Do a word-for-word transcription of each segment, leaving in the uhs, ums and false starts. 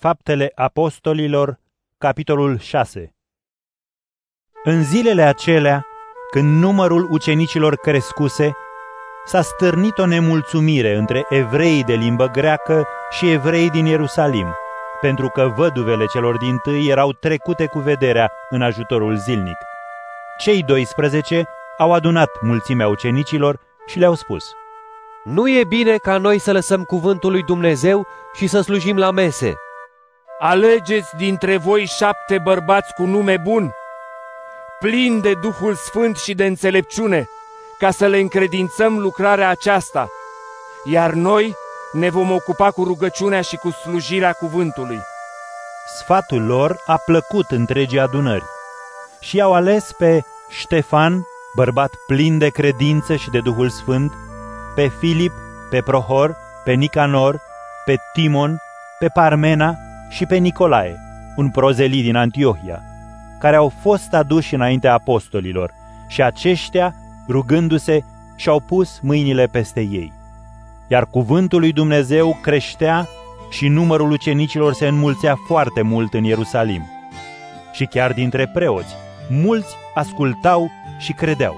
Faptele Apostolilor, capitolul șase. În zilele acelea, când numărul ucenicilor crescuse, s-a stârnit o nemulțumire între evreii de limbă greacă și evreii din Ierusalim, pentru că văduvele celor dintâi erau trecute cu vederea în ajutorul zilnic. Cei doisprezece au adunat mulțimea ucenicilor și le-au spus: Nu e bine ca noi să lăsăm cuvântul lui Dumnezeu și să slujim la mese. Alegeți dintre voi șapte bărbați cu nume bun, plini de Duhul Sfânt și de înțelepciune, ca să le încredințăm lucrarea aceasta, iar noi ne vom ocupa cu rugăciunea și cu slujirea cuvântului. Sfatul lor a plăcut întregii adunări și i-au ales pe Ștefan, bărbat plin de credință și de Duhul Sfânt, pe Filip, pe Prohor, pe Nicanor, pe Timon, pe Parmena și pe Nicolae, un prozelit din Antiohia, care au fost aduși înaintea apostolilor, și aceștia, rugându-se, și-au pus mâinile peste ei. Iar cuvântul lui Dumnezeu creștea și numărul ucenicilor se înmulțea foarte mult în Ierusalim. Și chiar dintre preoți, mulți ascultau și credeau.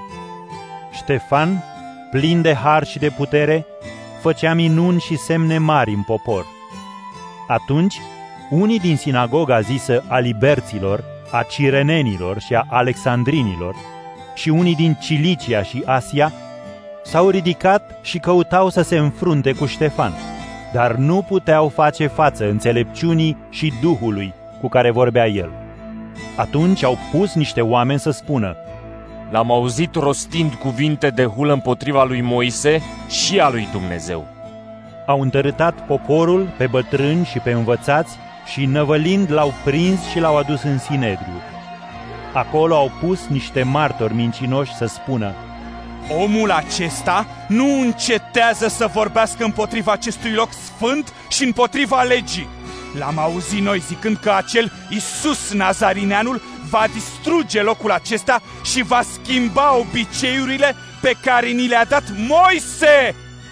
Ștefan, plin de har și de putere, făcea minuni și semne mari în popor. Atunci, unii din sinagoga zisă a liberților, a cirenenilor și a alexandrinilor și unii din Cilicia și Asia s-au ridicat și căutau să se înfrunte cu Ștefan, dar nu puteau face față înțelepciunii și Duhului cu care vorbea el. Atunci au pus niște oameni să spună: L-am auzit rostind cuvinte de hulă împotriva lui Moise și a lui Dumnezeu. Au întărâtat poporul pe bătrâni și pe învățați și, năvălind, l-au prins și l-au adus în Sinedriu. Acolo au pus niște martori mincinoși să spună: Omul acesta nu încetează să vorbească împotriva acestui loc sfânt și împotriva legii. L-am auzit noi zicând că acel Iisus Nazarineanul va distruge locul acesta și va schimba obiceiurile pe care ni le-a dat Moise.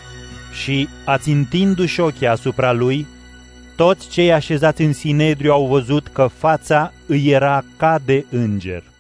Și, ațintindu-și ochii asupra lui, toți cei așezați în Sinedriu au văzut că fața îi era ca de înger.